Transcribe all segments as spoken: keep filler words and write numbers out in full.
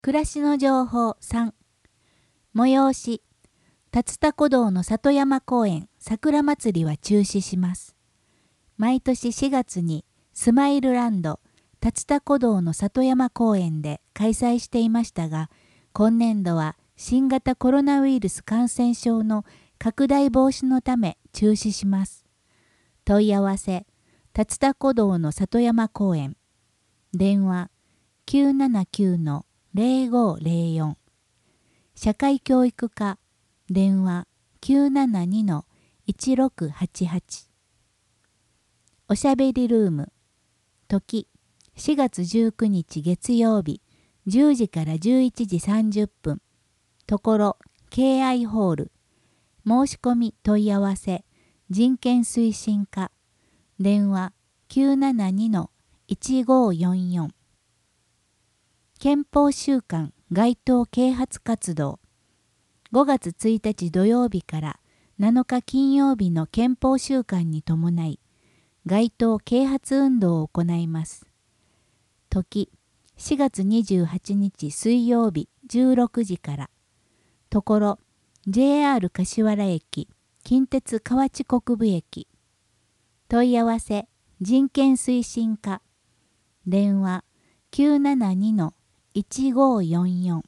暮らしの情報さん。催し。竜田湖道の里山公園桜祭りは中止します。毎年しがつにスマイルランド竜田湖道の里山公園で開催していましたが、今年度は新型コロナウイルス感染症の拡大防止のため中止します。問い合わせ、竜田湖道の里山公園。電話 きゅうななきゅう のゼロごゼロよん。社会教育課。電話 きゅうななに のいちろくはちはち。おしゃべりルーム。時しがつじゅうくにち月曜日じゅうじからじゅういちじさんじゅっぷん。ところ ケーアイ ホール。申し込み問い合わせ人権推進課。電話 きゅうななに のいちごよんよん。憲法週間街頭啓発活動。ごがつついたち土曜日からなのか金曜日の憲法週間に伴い、街頭啓発運動を行います。時しがつにじゅうはちにち水曜日じゅうろくじから。ところ ジェイアール 柏原駅、近鉄河内国分駅。問い合わせ人権推進課。電話 きゅうななに のいちごよんよん。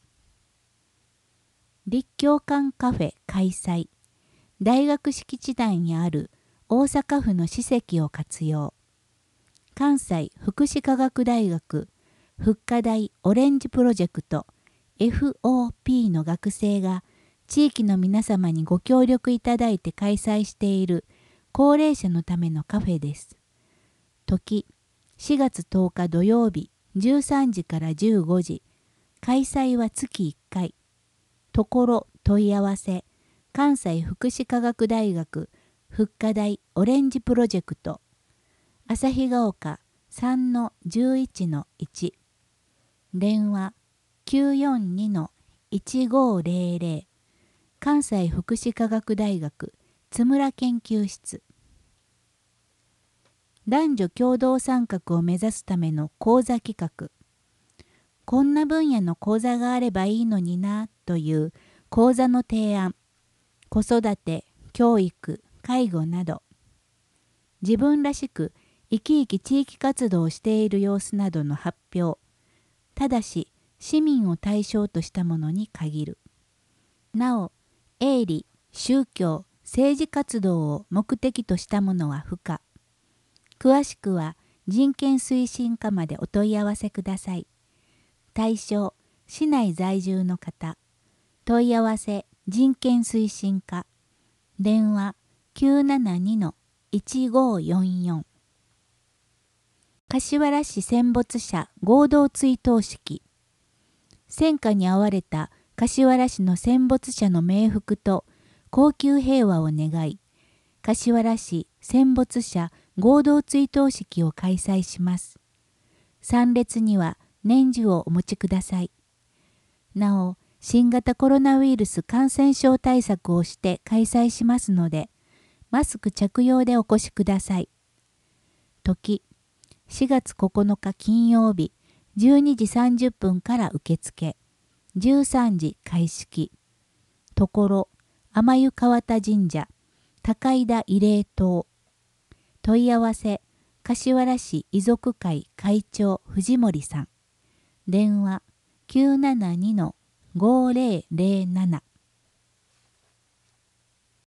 立教館カフェ開催。大学敷地内にある大阪府の史跡を活用。関西福祉科学大学復活大オレンジプロジェクト エフオーピー の学生が地域の皆様にご協力いただいて開催している高齢者のためのカフェです。時しがつとおか土曜日じゅうさんじからじゅうごじ。開催はつきいっかい。ところ問い合わせ関西福祉科学大学復活大オレンジプロジェクト旭ヶ丘 さんのじゅういちのいち。電話 きゅうよんに のいちごゼロゼロ。関西福祉科学大学津村研究室。男女共同参画を目指すための講座企画。こんな分野の講座があればいいのになという講座の提案。子育て、教育、介護など。自分らしく生き生き地域活動をしている様子などの発表。ただし市民を対象としたものに限る。なお、営利、宗教、政治活動を目的としたものは不可。詳しくは人権推進課までお問い合わせください。対象、市内在住の方。問い合わせ、人権推進課。電話 きゅうななに のいちごよんよん。柏原市戦没者合同追悼式。戦火に遭われた柏原市の戦没者の冥福と恒久平和を願い、柏原市戦没者合同追悼式を開催します。参列には年次をお持ちください。なお、新型コロナウイルス感染症対策をして開催しますので、マスク着用でお越しください。時しがつここのか金曜日じゅうにじさんじゅっぷんから受付、じゅうさんじ開式。ところ天湯川田神社高井田慰霊塔。問い合わせ柏原市遺族会会長藤森さん。電話 きゅうななに のごゼロゼロなな。